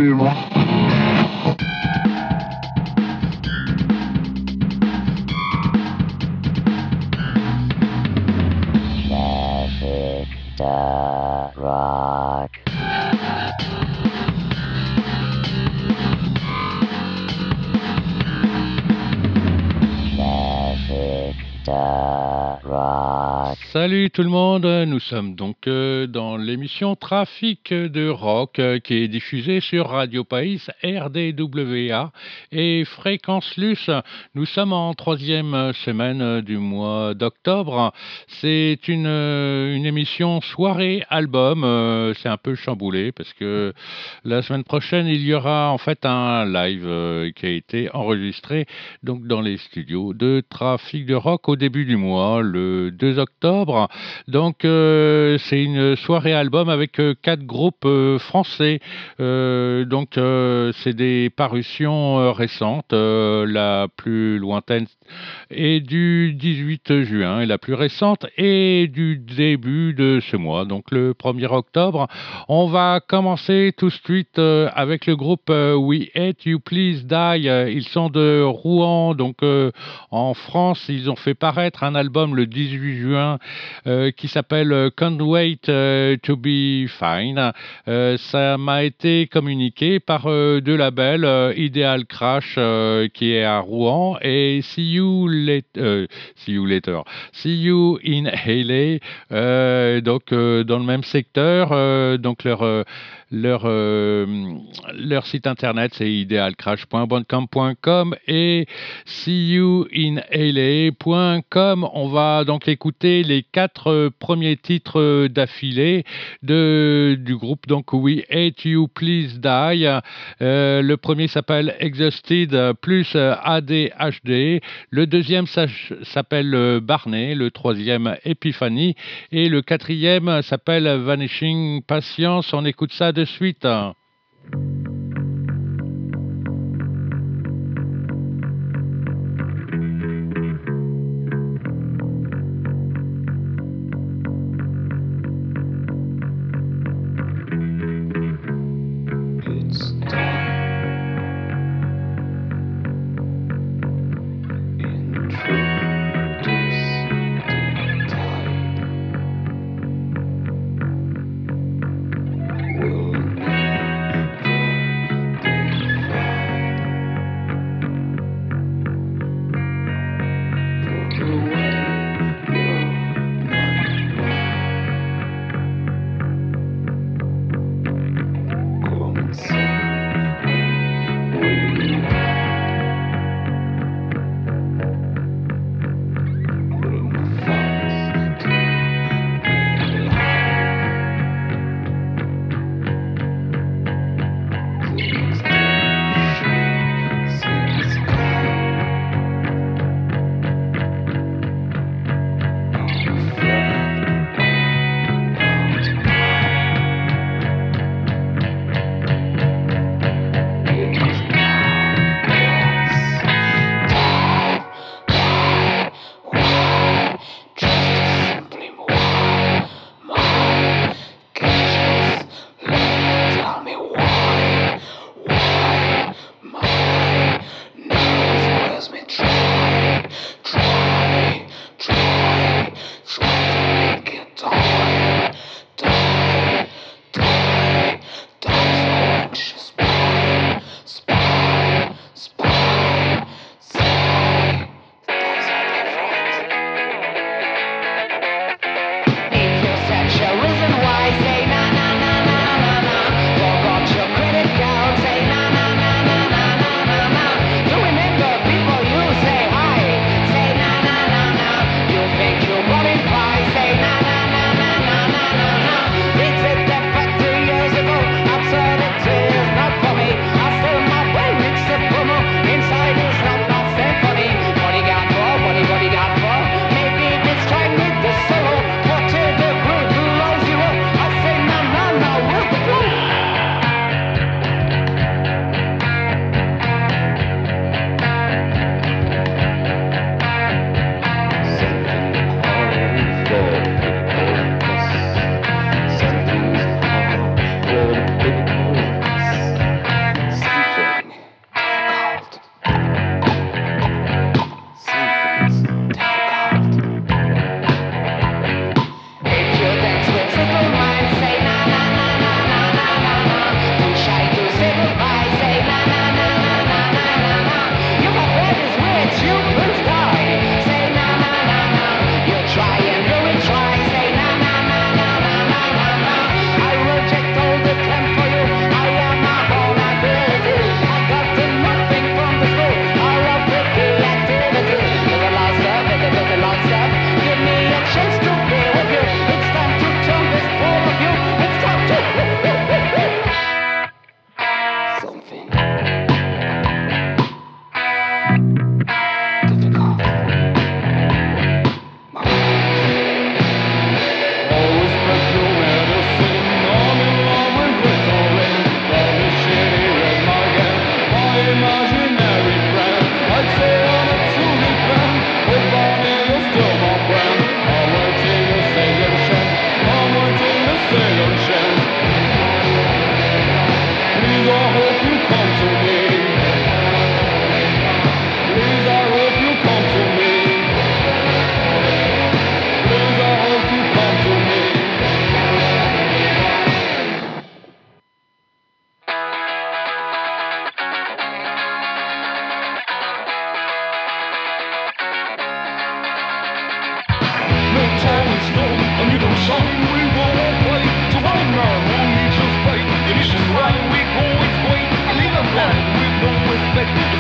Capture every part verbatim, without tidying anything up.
Rock. Rock. Salut tout le monde, nous sommes donc euh, dans l'émission Trafic de Rock euh, qui est diffusée sur Radio Pays, R D W A et Fréquence Luce. Nous sommes en troisième semaine du mois d'octobre. C'est une, euh, une émission soirée-album. Euh, c'est un peu chamboulé parce que la semaine prochaine, il y aura en fait un live euh, qui a été enregistré donc dans les studios de Trafic de Rock au début du mois, le deux octobre. Donc euh, c'est une soirée album avec euh, quatre groupes euh, français. Euh, donc euh, c'est des parutions euh, récentes. Euh, la plus lointaine est du dix-huit juin et la plus récente est du début de ce mois, donc le premier octobre. On va commencer tout de suite euh, avec le groupe euh, We Hate You Please Die. Ils sont de Rouen, donc euh, en France. Ils ont fait paraître un album le dix-huit juin euh, qui s'appelle euh, Can't Wait euh, to Be Fine. Euh, ça m'a été communiqué par euh, deux labels, euh, Ideal Crash euh, qui est à Rouen et See You Later, euh, See You Later, See You in L A, euh, donc euh, dans le même secteur. Euh, donc leur euh, leur euh, leur site internet c'est ideal crash point bandcamp point com et see you in L A point com. On va donc écouter les quatre premiers titres d'affilée de du groupe donc We Hate You Please Die. Euh, le premier s'appelle Exhausted plus A D H D. Le deuxième s'appelle Barney. Le troisième Epiphany et le quatrième s'appelle Vanishing Patience. On écoute ça de suite. Will never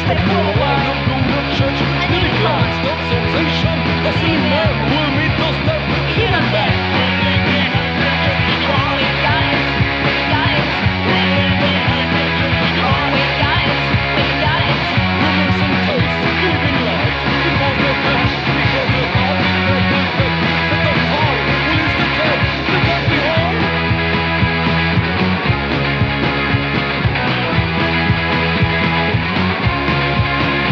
Thank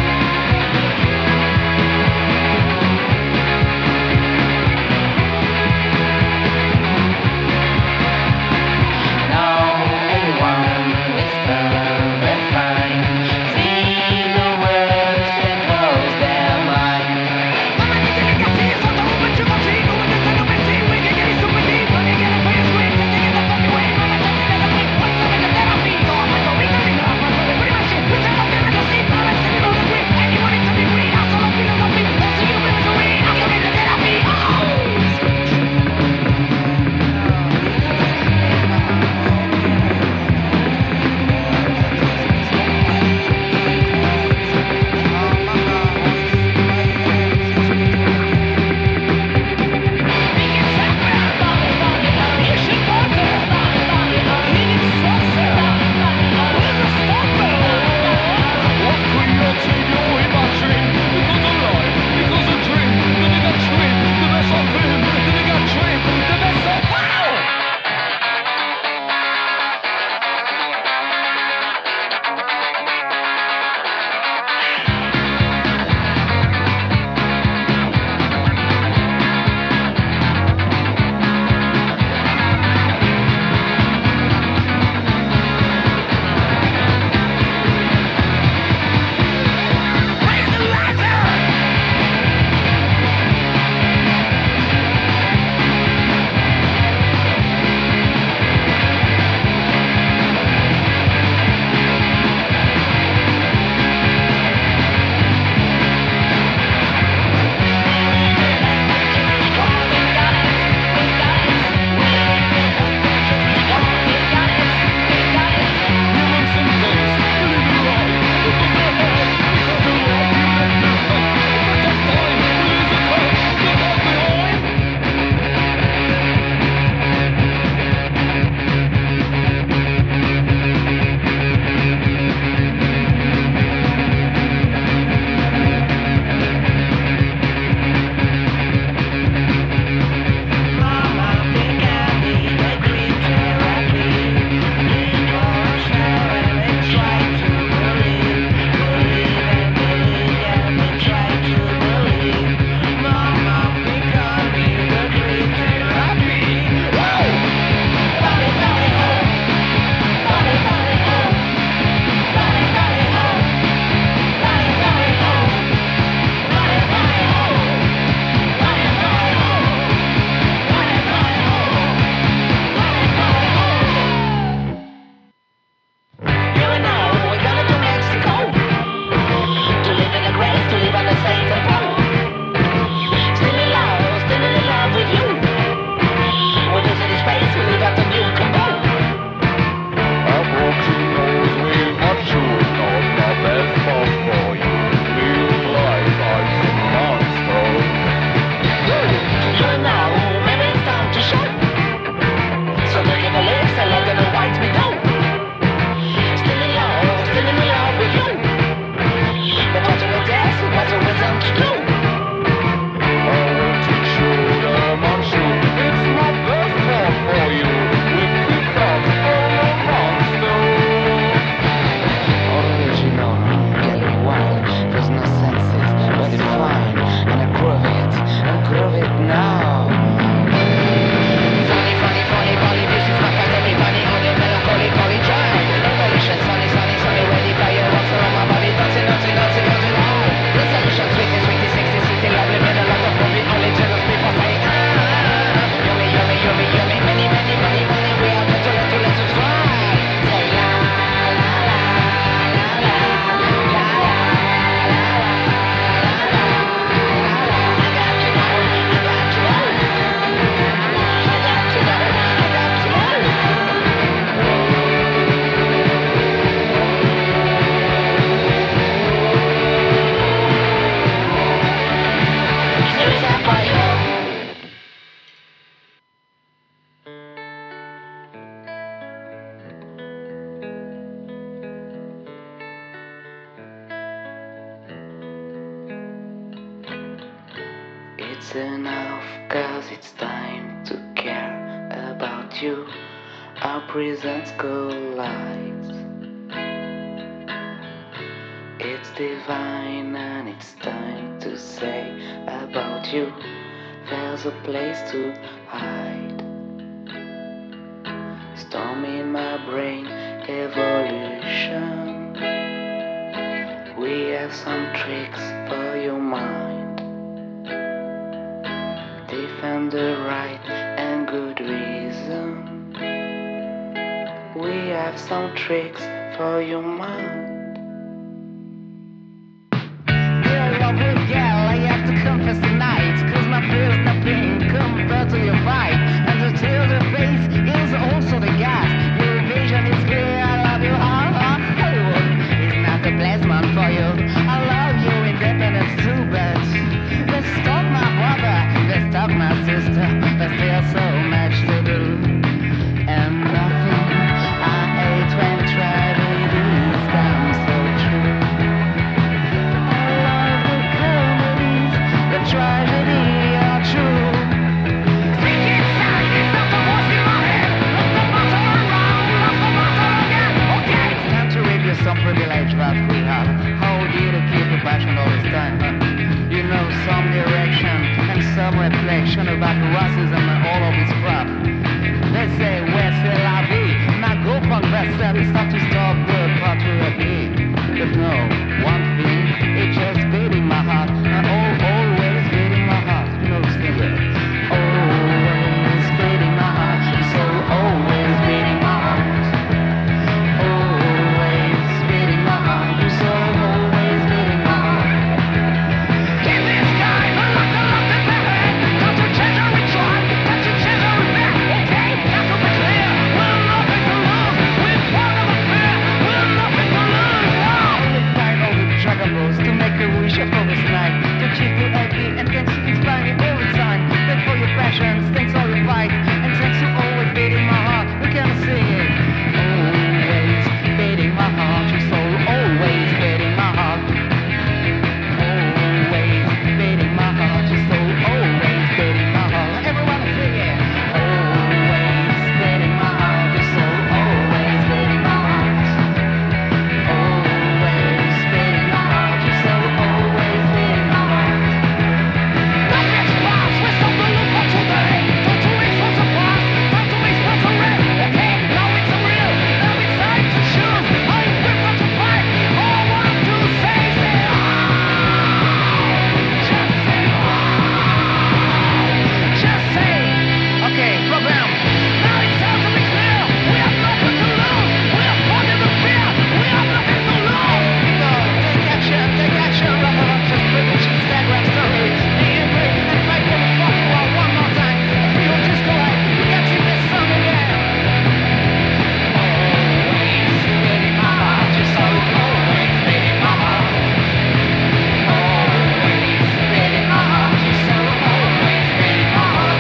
It's enough, cause it's time to care about you. Our prisons collide. It's divine and it's time to say about you. There's a place to hide. Storm in my brain, evolution. We have some tricks for your mind. Defend the right and good reason. We have some tricks for your mind. You're a lovely girl, I have to confess tonight, cause my fear's nothing compared to your fight. And the tears of face is also the gas. Your vision is clear, I love you, ha ha. Hollywood is not the place man for you. I love you, independence too bad. Let's talk my brother, let's talk my sister. There's still so much to do. And nothing, I hate when tragedies come so true. I love the comedies, the tragedy are true. Speak inside, it's not the voice in my head. Lost the battle around, lost the battle again. Okay, it's time to review some privilege that we have. How did it keep the passion all this time, huh? You know, some direction and some reflection about racism and all of this crap. They say, where's la vie? Now go punk versa, it's not to stop the patriarchy. But no, one thing, it's just beating my heart. And all, always beating my heart. You know, sing it. Always beating my heart. So always beating my heart. Always beating my heart. So always beating my heart. Give this guy a lot, a lot in the head. Got to change how we try. Got to change how we bet. Okay, got to be clear. We're nothing to lose. We're part of a fear. We're nothing to lose. Wow. We'll find all the juggalos to make a wish for this night. To keep you happy and thanks to inspire me all the time. Thanks for your passions, thanks for your fight. And thanks for always beating my heart. We can sing it. Always beating my heart. Your soul always beating my heart. Always beating my heart. Your soul always beating my heart. Everyone sing it. Always beating my heart. Your soul always beating my heart. Always beating my heart. Your soul always beating my heart. Don't get lost. We stop the loop for today. Don't two weeks was a past. Don't two weeks was a rest. Okay, now it's a real. Now it's time to choose. I prefer to fight. All I want to say is say oh. Just say oh. Just say. Okay, program. Now it's time to be clear. We have nothing to lose. We have nothing to fear. We have nothing to lose. No, take action, take action. Rather than just privilege Instagram stories. Be brave and fight for the fuck you are one more time. If you don't just go out, we can sing this song again. Always beating my heart. Your soul always beating my heart. Always beating my heart. Your soul always beating my heart.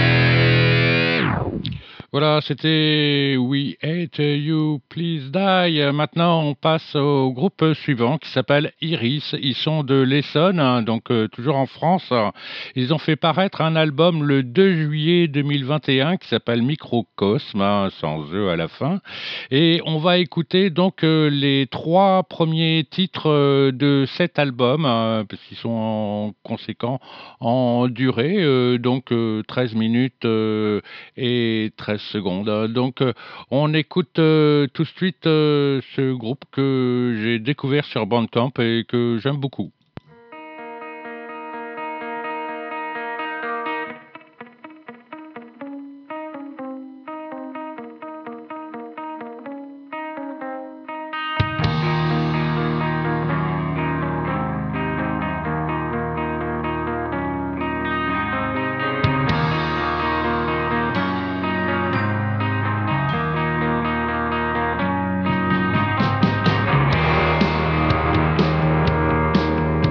Voilà, c'était We Hate You, Please Die. Euh, Maintenant, on passe au groupe suivant qui s'appelle Iris. Ils sont de l'Essonne, hein, donc euh, toujours en France. Ils ont fait paraître un album le deux juillet deux mille vingt et un qui s'appelle Microcosme, hein, sans E à la fin. Et on va écouter donc euh, les trois premiers titres euh, de cet album, hein, parce qu'ils sont en conséquent en durée, euh, donc euh, treize minutes euh, et treize secondes. Donc euh, on écoute euh, tout de suite euh, ce groupe que j'ai découvert sur Bandcamp et que j'aime beaucoup. Always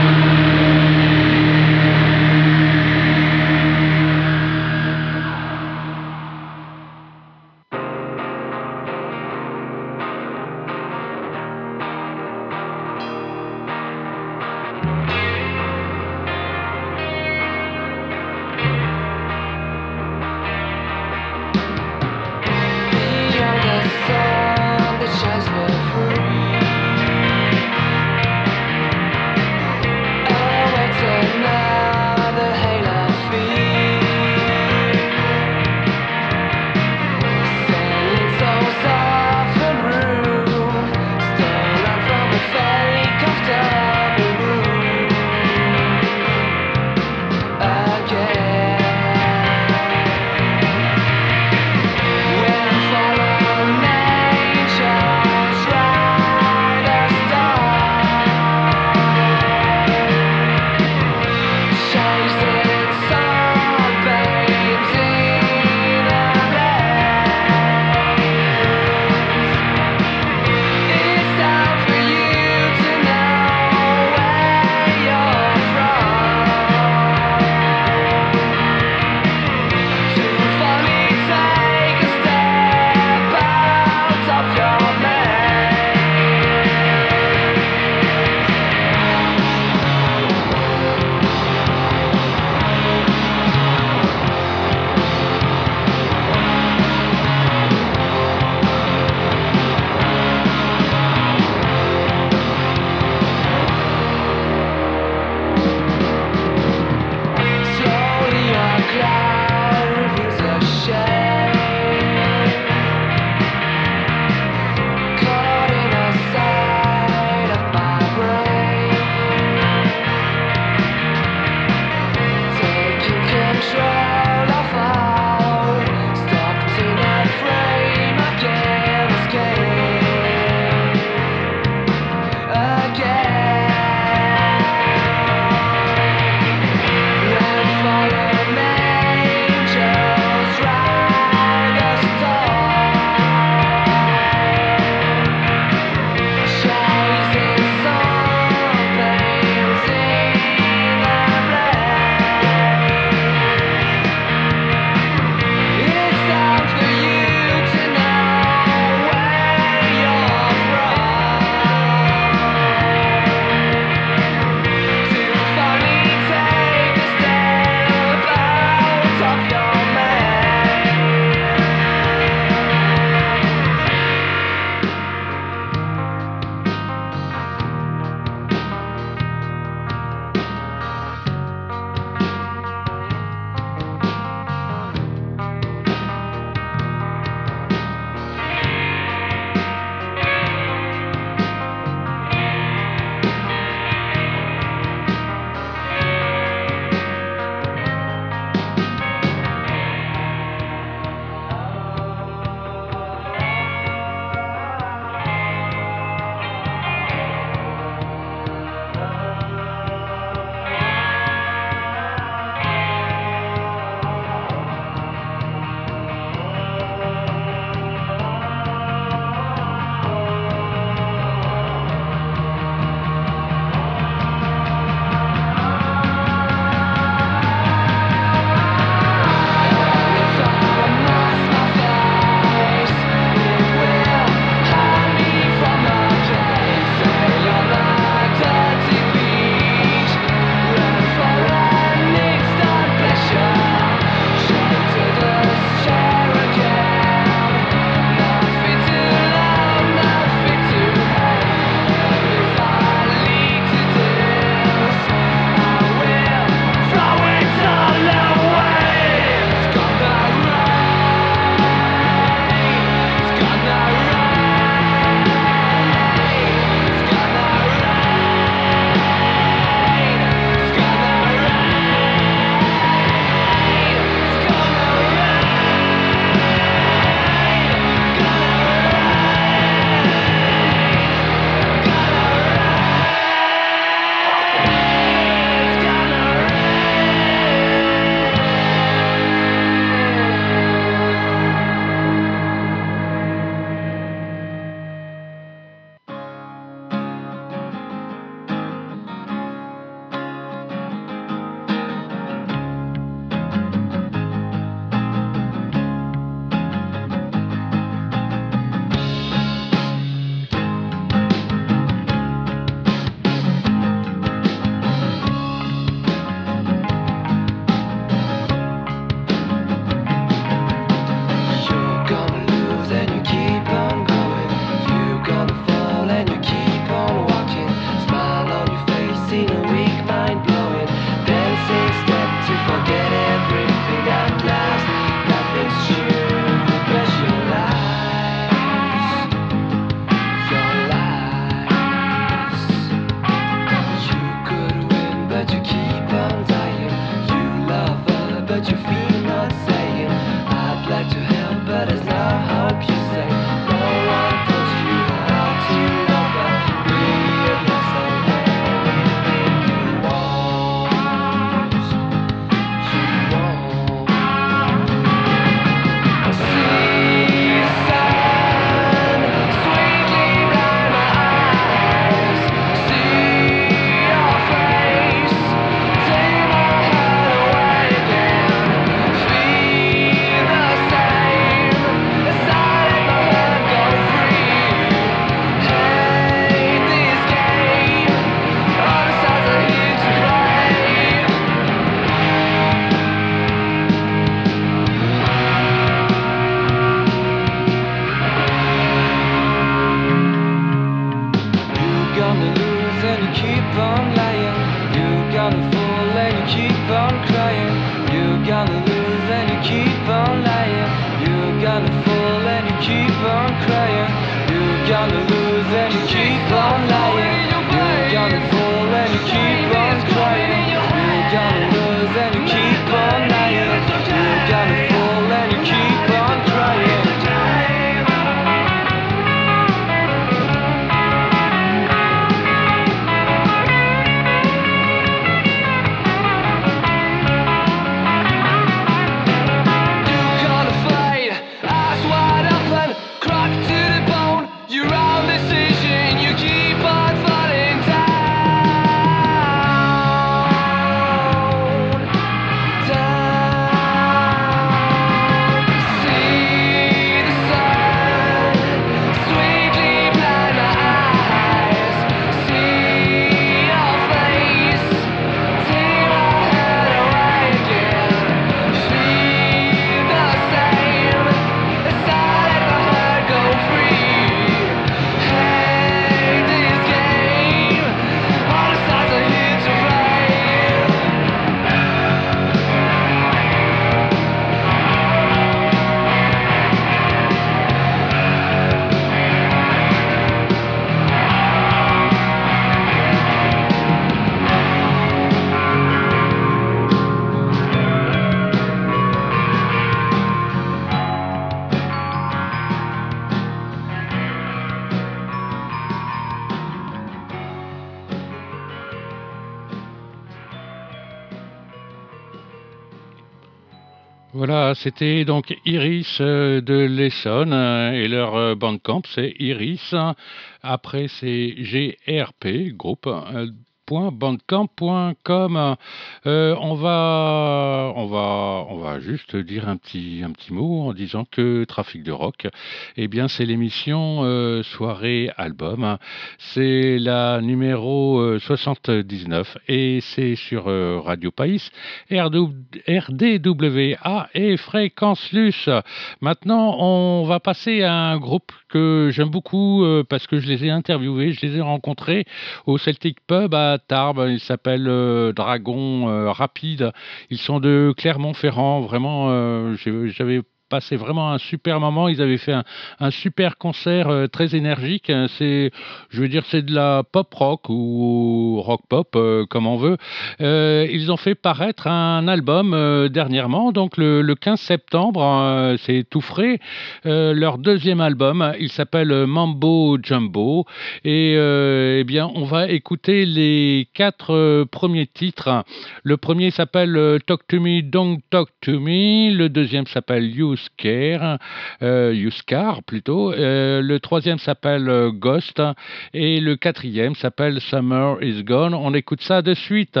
Voilà, c'était donc Iris euh, de l'Essonne euh, et leur euh, bandcamp, c'est Iris. Après, c'est G R P, groupe. euh, point bandcamp point com. Euh, on va, on va, on va juste dire un petit, un petit mot en disant que Trafic de Rock, eh bien, c'est l'émission euh, soirée album. C'est la numéro euh, soixante-dix-neuf et c'est sur euh, Radio Païs, R D W A et Fréquence Luce. Maintenant, on va passer à un groupe que j'aime beaucoup euh, parce que je les ai interviewés, je les ai rencontrés au Celtic Pub à Tarbes. Il s'appelle euh, Dragon euh, Rapide. Ils sont de Clermont-Ferrand. Vraiment, euh, j'ai- j'avais passé vraiment un super moment. Ils avaient fait un, un super concert euh, très énergique. Hein. C'est, je veux dire, c'est de la pop rock ou rock pop, euh, comme on veut. Euh, ils ont fait paraître un album euh, dernièrement, donc le, le quinze septembre. Euh, c'est tout frais. Euh, leur deuxième album, il s'appelle euh, Mambo Jumbo. Et euh, eh bien, on va écouter les quatre euh, premiers titres. Le premier s'appelle euh, Talk to Me, Don't Talk to Me. Le deuxième s'appelle You Scare, euh, You Scar plutôt. Euh, le troisième s'appelle euh, Ghost. Et le quatrième s'appelle Summer is Gone. On écoute ça de suite.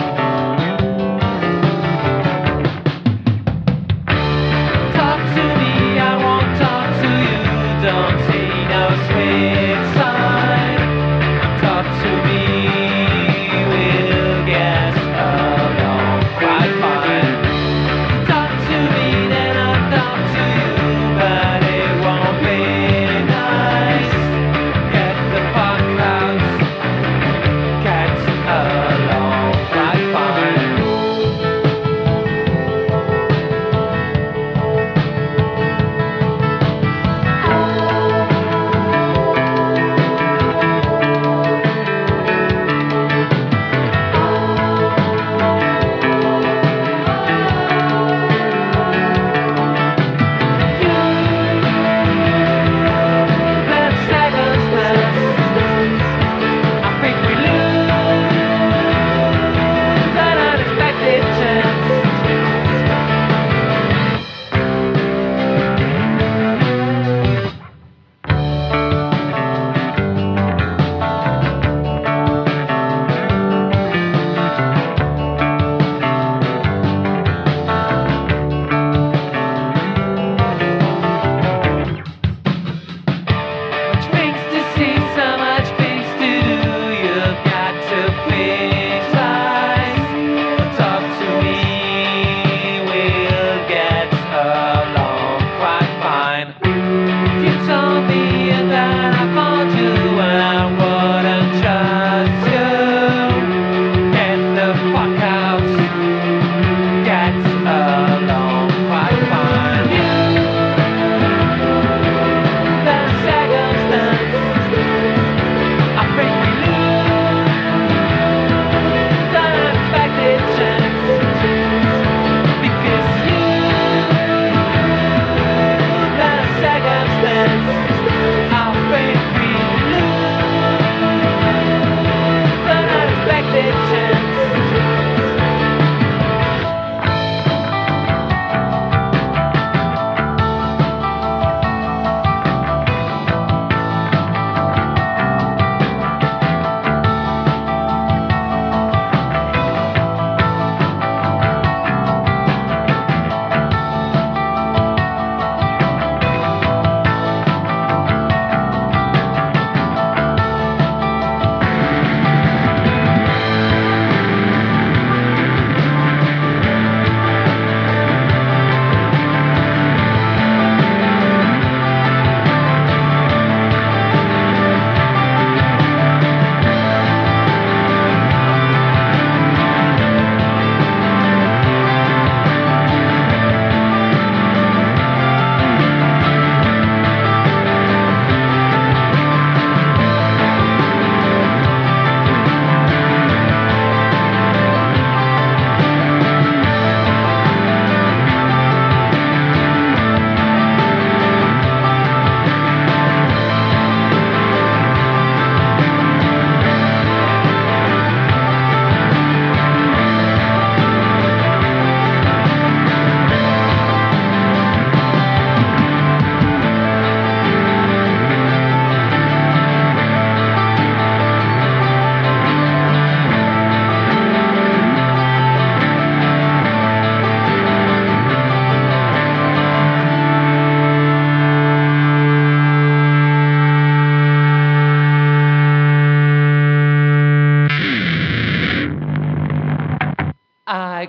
Talk to me.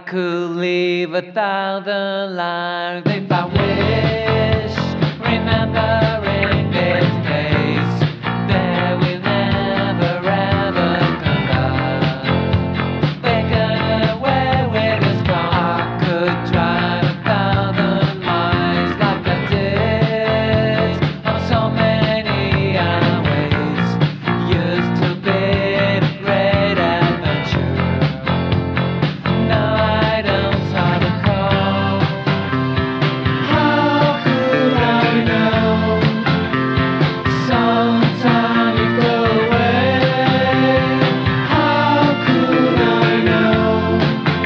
could live a thousand lives if I wish, remembering these days that will never ever come back. Taken away with a scar. I could drive a thousand miles like I did on so many highways. Used to be a great adventure. Now I don't have a car. How could I know? Sometime you go away. How could I know?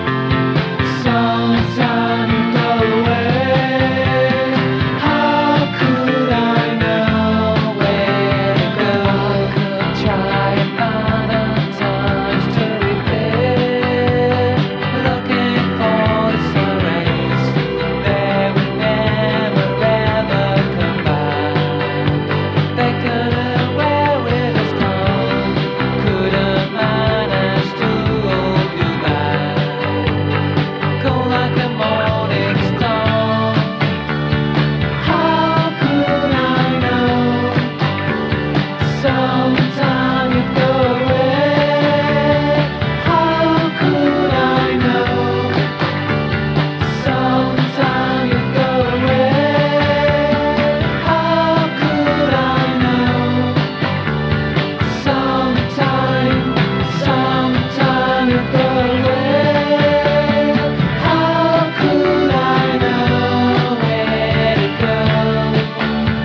Sometime you go away. How could I know where to go? I could try a thousand times to repair, looking for the sun rays that will never ever come back. They couldn't wear with a storm, couldn't manage to hold you back. Go like a morning star. How could I know? Sometime you go away. How could I know? Sometime you go away. How could I know? Sometime, sometime you go away. How could I know where to go?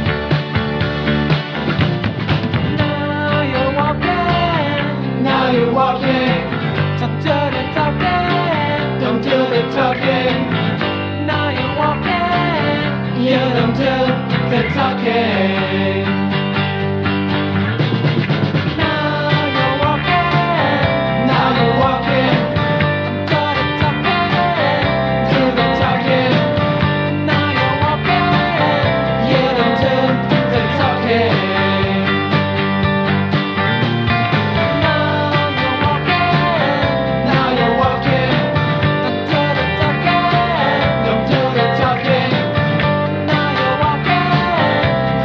Now you're walking, now you're walking. Don't do the talking, don't do the talking. Now you're walking, you don't do the talking. Now you're walking, now you're walking. Don't do the talking, do the talking. Now you're walking, you don't do the talking. Now you're walking, now you're walking. Don't do the talking, don't do the talking. Now you're walking,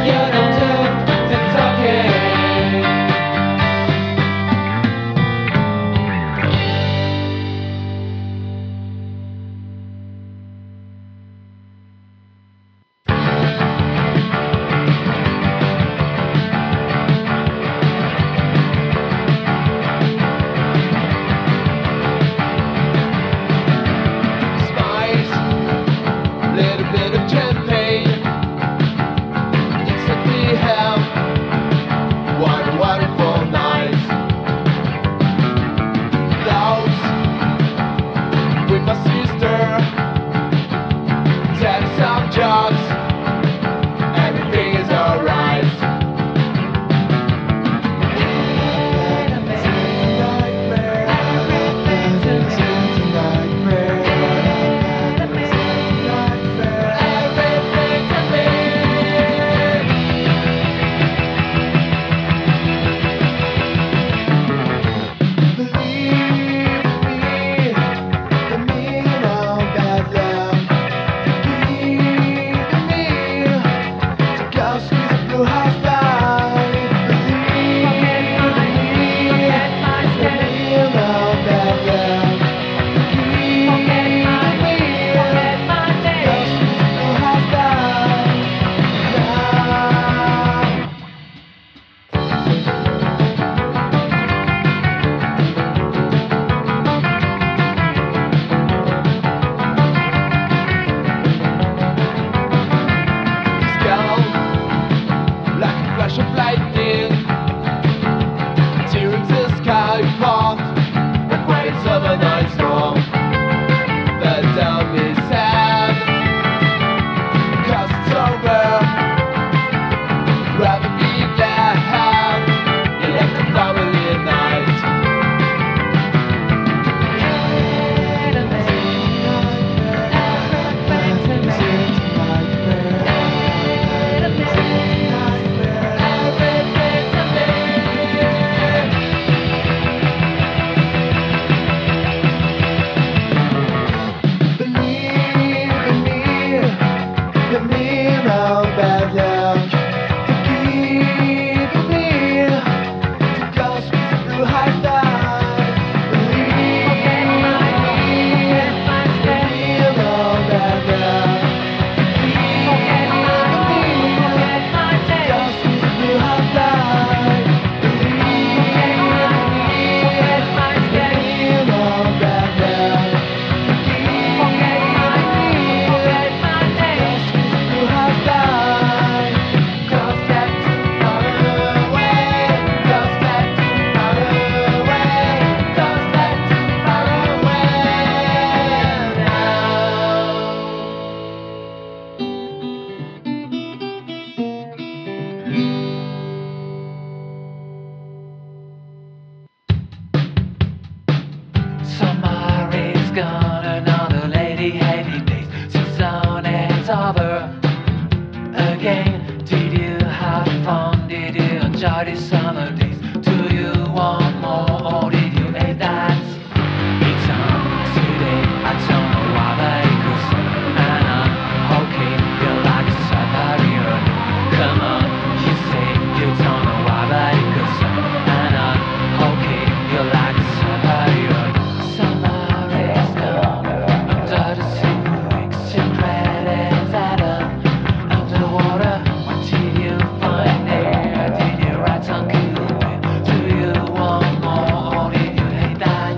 lover again. Did you have fun? Did you enjoy the summer days? Do you want more or did you hate that? It's on today, I don't know why, but it goes on and on. Okay, you're like a Siberian. Come on, you say you don't know why, but it goes on and on. Okay, you're like a Siberian. Summer is gone, under the sea, secret is Adam. Underwater, what did you find there? Did you write some good? Do you want more or did you hate that?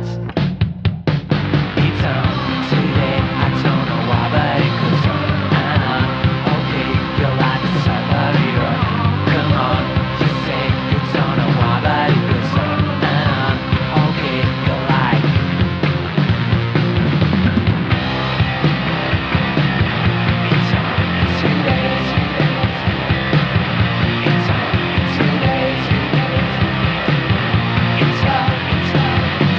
It's on today, I don't know why, but it goes on and on. Okay, you're like a Siberian. Come on, you say you don't know why, but it goes on and on. Okay, you're like it's on today, it's on today, it's on, it's on.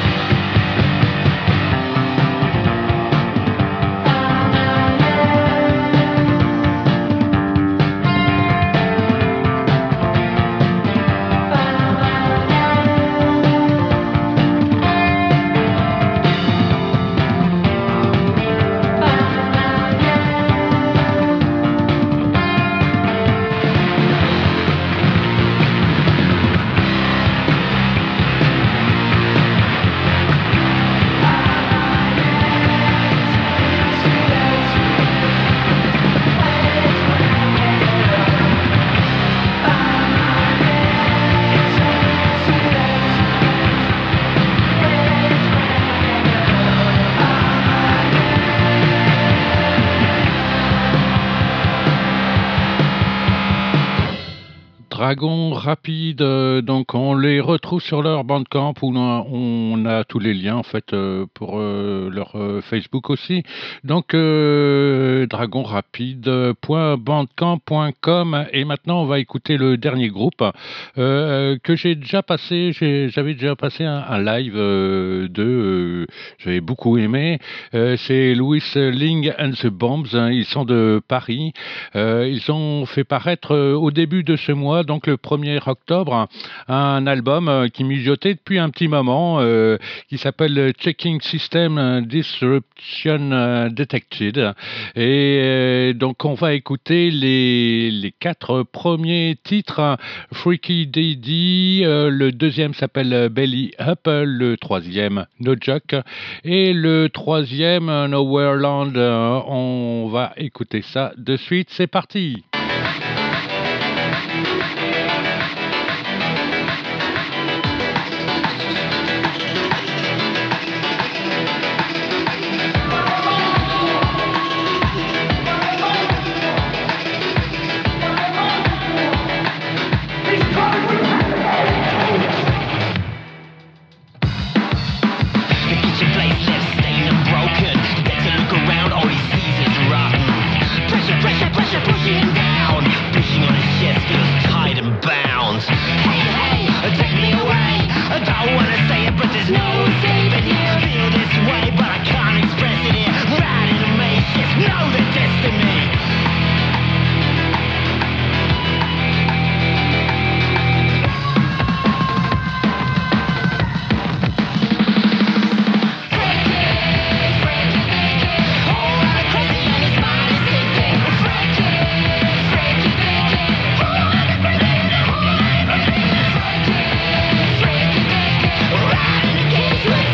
Dragon Rapide, euh, donc on les retrouve sur leur Bandcamp où on a, on a tous les liens en fait euh, pour euh, leur euh, Facebook aussi. Donc euh, dragon rapide point bandcamp point com et maintenant on va écouter le dernier groupe euh, que j'ai déjà passé. J'ai, j'avais déjà passé un, un live euh, de, euh, j'avais beaucoup aimé. Euh, c'est Louis Ling and the Bombs. Hein, ils sont de Paris. Euh, ils ont fait paraître euh, au début de ce mois, donc le premier octobre, un album euh, qui mijotait depuis un petit moment, euh, qui s'appelle Checking System Disruption euh, Detected. Et euh, donc on va écouter les, les quatre premiers titres. Freaky Daddy, euh, le deuxième s'appelle Belly Up, le troisième No Joke et le troisième Nowhere Land. Euh, on va écouter ça de suite, c'est parti. Pushing down, pushing on his chest feels tight and bound. Hey, hey, take me away. I don't wanna say it, but there's no escaping here. Feel this way, but I can't express it here. Riding a maze, just know the destiny. Riding against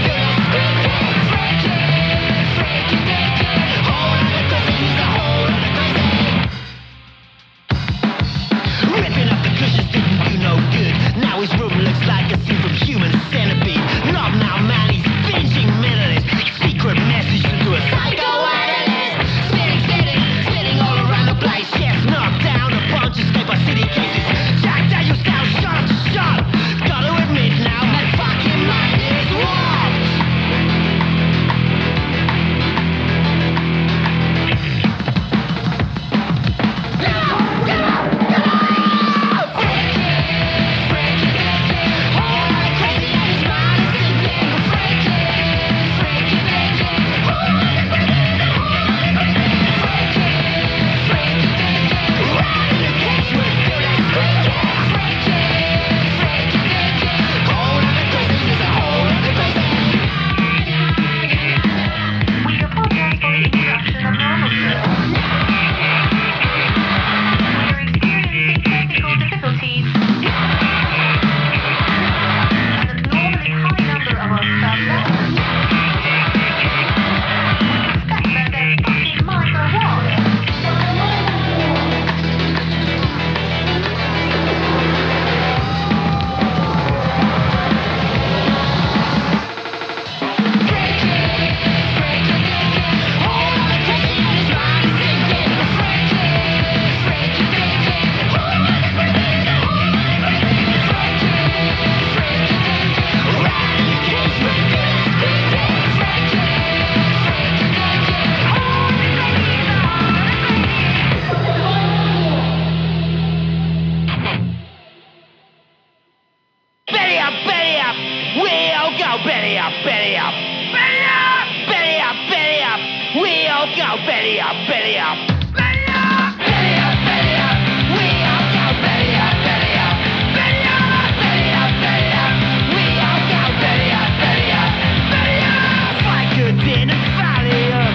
belly up, belly up. Belly up, belly up, belly up. We all go belly up, belly up. Belly up, belly up, belly up. We all go belly up, belly up, belly up. Vicodin and Valium.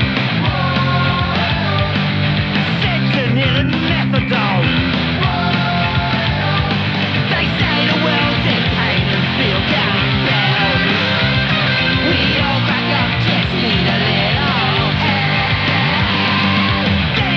Fentanyl and methadone. They say the world's in pain and feel down down. We all back up, just need a little help.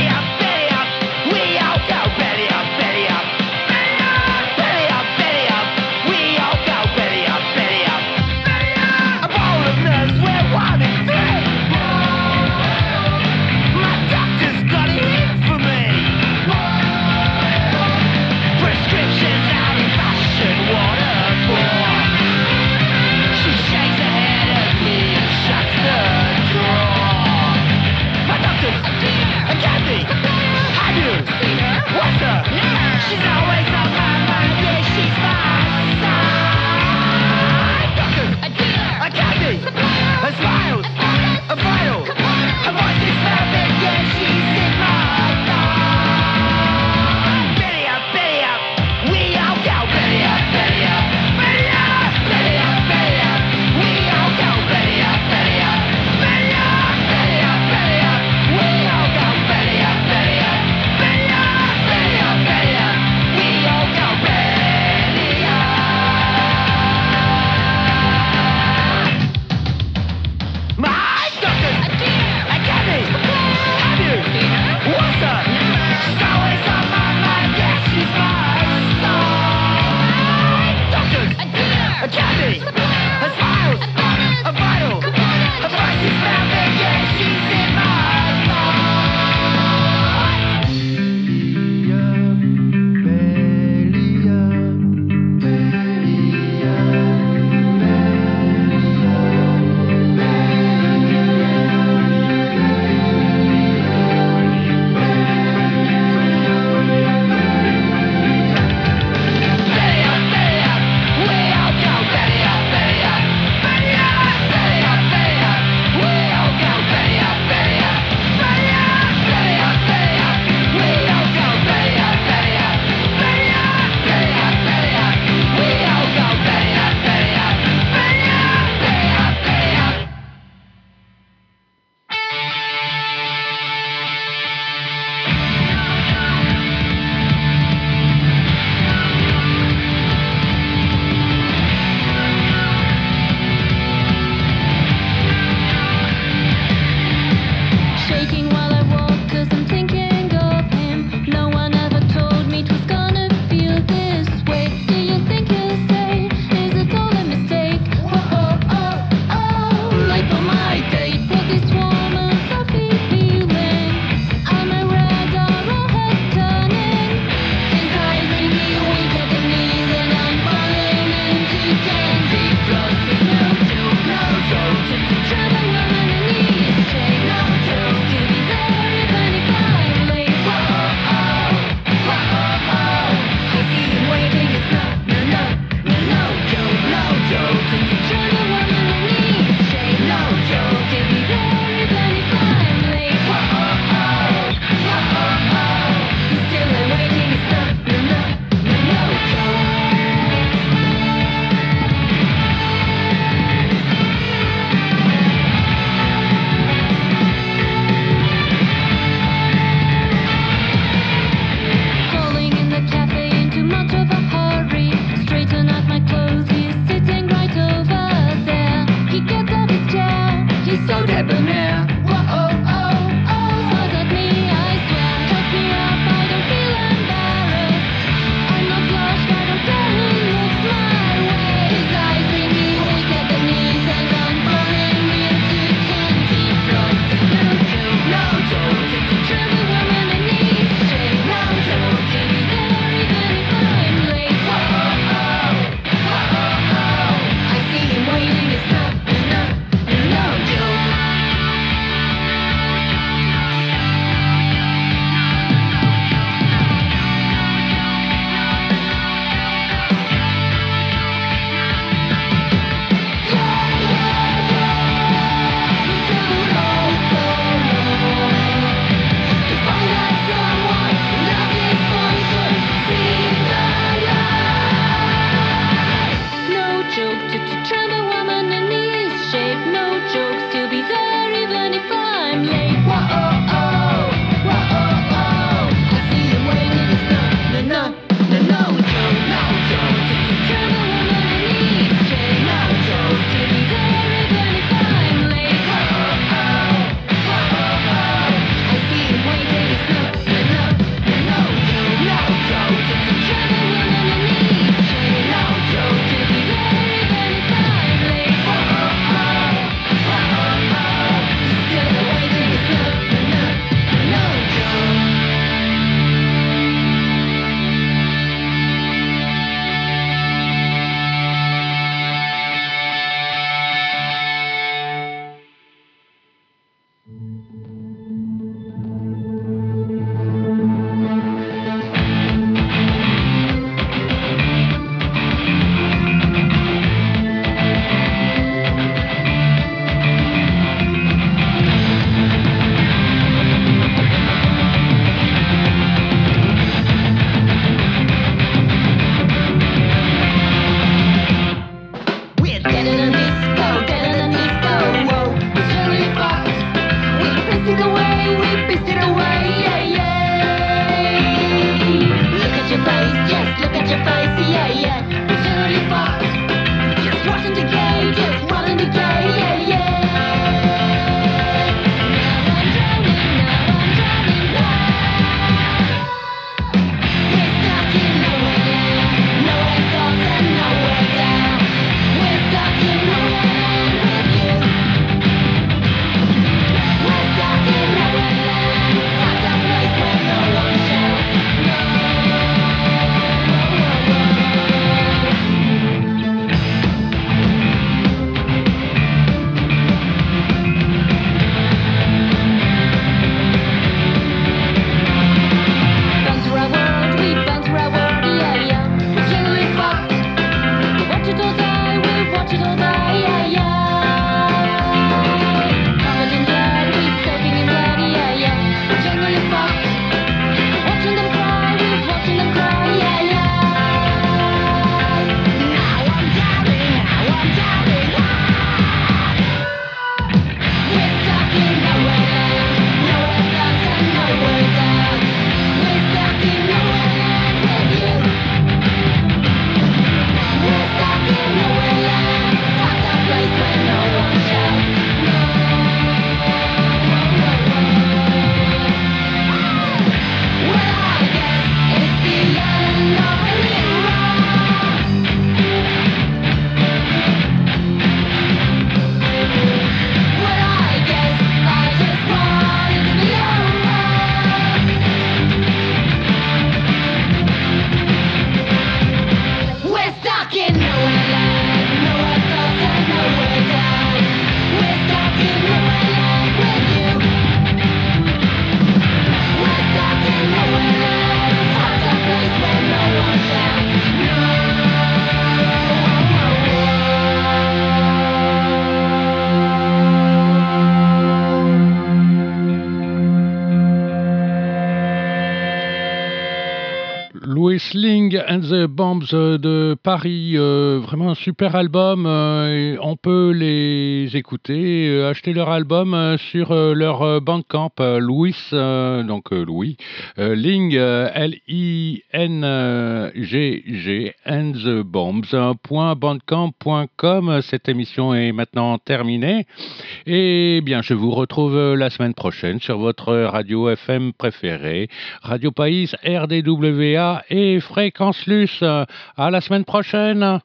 Louis Ling and the Bombs de Paris, euh, vraiment un super album. Euh, et on peut les écouter, euh, acheter leur album euh, sur euh, leur euh, Bandcamp. Euh, Louis, euh, donc euh, Louis euh, Ling, euh, L I N G G and the Bombs. euh, point bandcamp point com. Cette émission est maintenant terminée. Et bien, je vous retrouve euh, la semaine prochaine sur votre radio F M préférée, Radio Pays, R D W A et Fréquence Luce. À la semaine prochaine.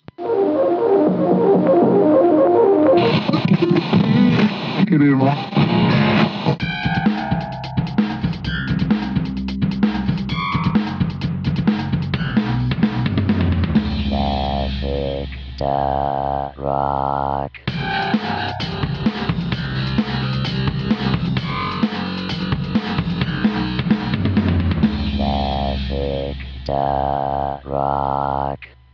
Classic dot rock. Classic dot rock.